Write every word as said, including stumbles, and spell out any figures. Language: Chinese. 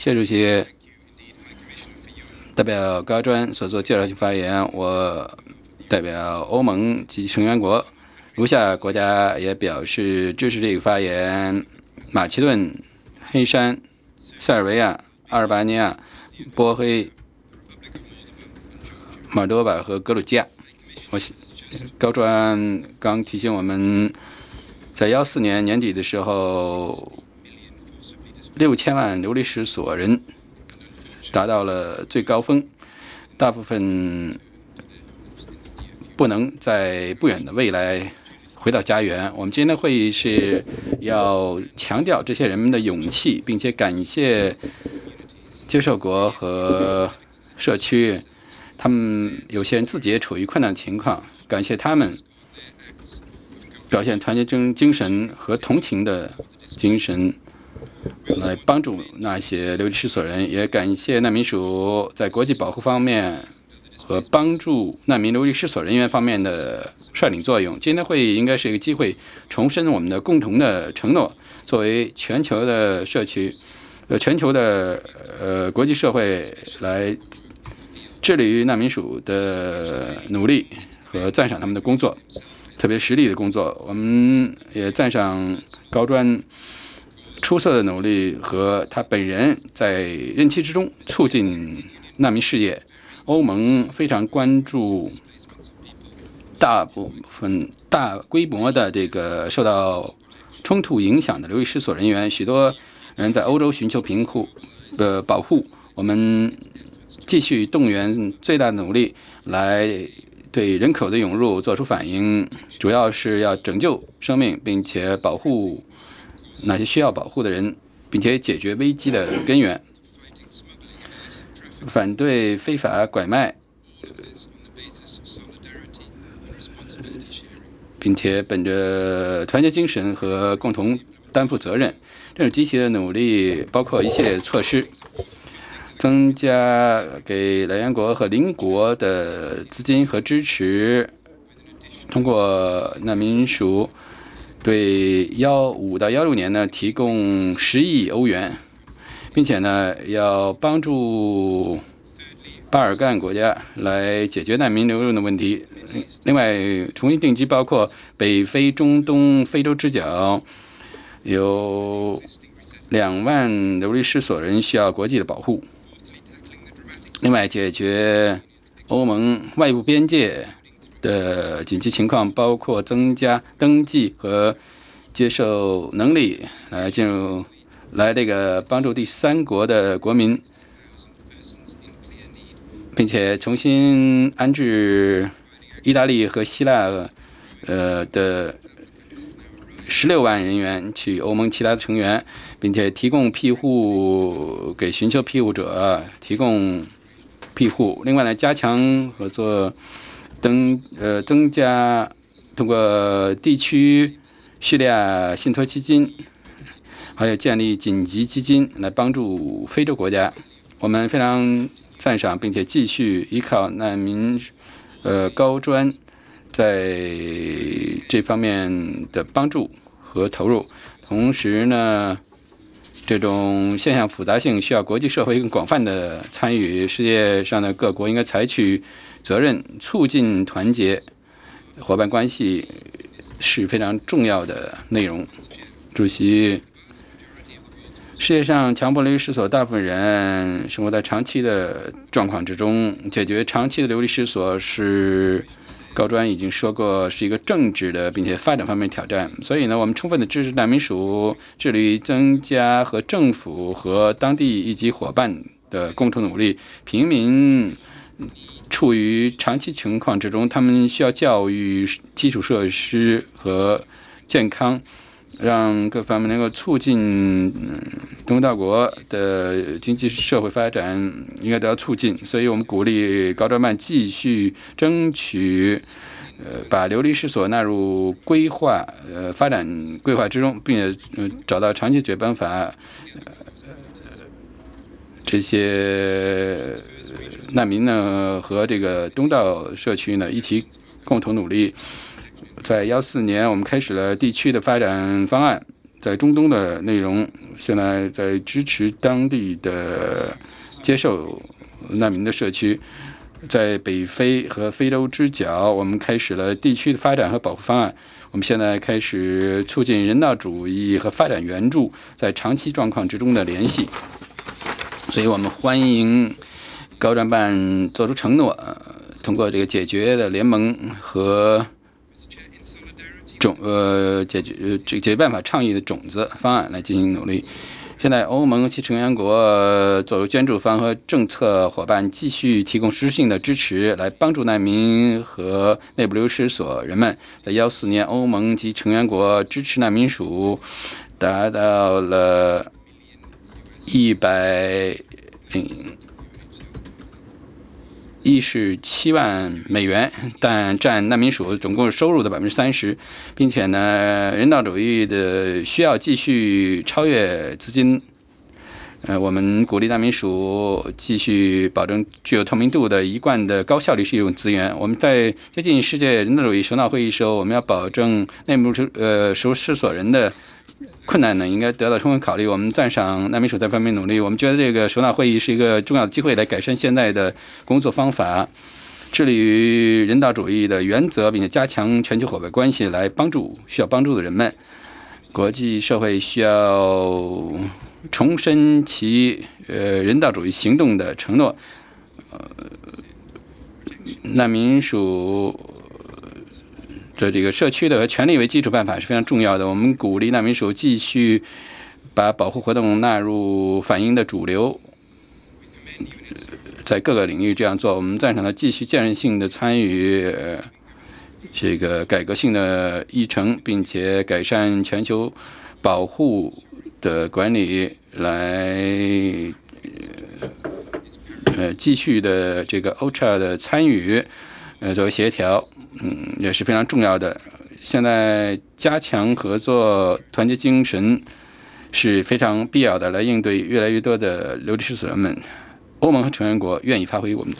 谢主席，代表高专所做介绍性发言，我代表欧盟及成员国，如下国家也表示支持这个发言：马其顿、黑山、塞尔维亚、阿尔巴尼亚、波黑、马尔多瓦和格鲁吉亚。我高专刚提醒我们，在幺四年年底的时候，六千万流离失所人达到了最高峰，大部分不能在不远的未来回到家园。我们今天的会议是要强调这些人们的勇气，并且感谢接受国和社区，他们有些人自己也处于困难情况，感谢他们表现团结精精神和同情的精神，来帮助那些流离失所人，也感谢难民署在国际保护方面和帮助难民流离失所人员方面的率领作用。今天的会议应该是一个机会，重申我们的共同的承诺，作为全球的社区，呃，全球的呃国际社会来致力于难民署的努力和赞赏他们的工作，特别实力的工作。我们也赞赏高专出色的努力和他本人在任期之中促进难民事业。欧盟非常关注大部分大规模的这个受到冲突影响的流离失所人员，许多人在欧洲寻求贫苦的保护。我们继续动员最大的努力来对人口的涌入做出反应，主要是要拯救生命，并且保护那些需要保护的人，并且解决危机的根源。反对非法拐卖，并且本着团结精神和共同担负责任，这种积极的努力包括一系列措施，增加给来源国和邻国的资金和支持，通过难民署对幺五到幺六年呢提供十亿欧元，并且呢要帮助巴尔干国家来解决难民流入的问题。另外，重新定居包括北非、中东、非洲之角，有两万流离失所人需要国际的保护。另外，解决欧盟外部边界的紧急情况，包括增加登记和接受能力，来进入来这个帮助第三国的国民，并且重新安置意大利和希腊呃的十六万人员去欧盟其他的成员，并且提供庇护给寻求庇护者，提供庇护。另外呢，加强合作，增呃增加通过地区叙利亚信托基金，还有建立紧急基金来帮助非洲国家。我们非常赞赏，并且继续依靠难民呃高专在这方面的帮助和投入。同时呢，这种现象复杂性需要国际社会更广泛的参与，世界上的各国应该采取责任，促进团结伙伴关系是非常重要的内容。主席，世界上强迫流离失所大部分人生活在长期的状况之中，解决长期的流离失所是高专已经说过是一个政治的并且发展方面挑战。所以呢，我们充分的支持难民署致力于增加和政府和当地一级伙伴的共同努力。平民处于长期情况之中，他们需要教育、基础设施和健康，让各方面能够促进东道国的经济社会发展，应该得到促进。所以我们鼓励高专办继续争取呃把流离失所纳入规划呃发展规划之中，并且呃找到长期解决办法。这些难民呢和这个东道社区呢一起共同努力。在幺四年，我们开始了地区的发展方案， 在中东的内容，现在在支持当地的接受难民的社区。在北非和非洲之角，我们开始了地区的发展和保护方案。我们现在开始促进人道主义和发展援助在长期状况之中的联系。所以我们欢迎高专办做出承诺，通过这个解决的联盟和种呃解决呃这个解决办法倡议的种子方案来进行努力。现在欧盟及成员国作为捐助方和政策伙伴，继续提供实质性的支持，来帮助难民和内部流失所人们。在幺四年，欧盟及成员国支持难民署达到了一百嗯一十七万美元，但占难民署总共收入的百分之三十，并且呢，人道主义的需要继续超越资金。呃，我们鼓励难民署继续保证具有透明度的一贯的高效率使用资源。我们在接近世界人道主义首脑会议时候，我们要保证内部呃受失所人的困难呢，应该得到充分考虑。我们赞赏难民署在方面努力。我们觉得这个首脑会议是一个重要的机会，来改善现在的工作方法，致力于人道主义的原则，并且加强全球伙伴关系，来帮助需要帮助的人们。国际社会需要重申其呃人道主义行动的承诺。呃，难民署的这个社区的和权利为基础办法是非常重要的。我们鼓励难民署继续把保护活动纳入反映的主流，在各个领域这样做。我们赞成了继续建设性的参与这个改革性的议程，并且改善全球保护的管理，来呃继续的这个 O C H A 的参与，呃作为协调，嗯也是非常重要的。现在加强合作、团结精神是非常必要的，来应对越来越多的流离失所人们。欧盟和成员国愿意发挥我们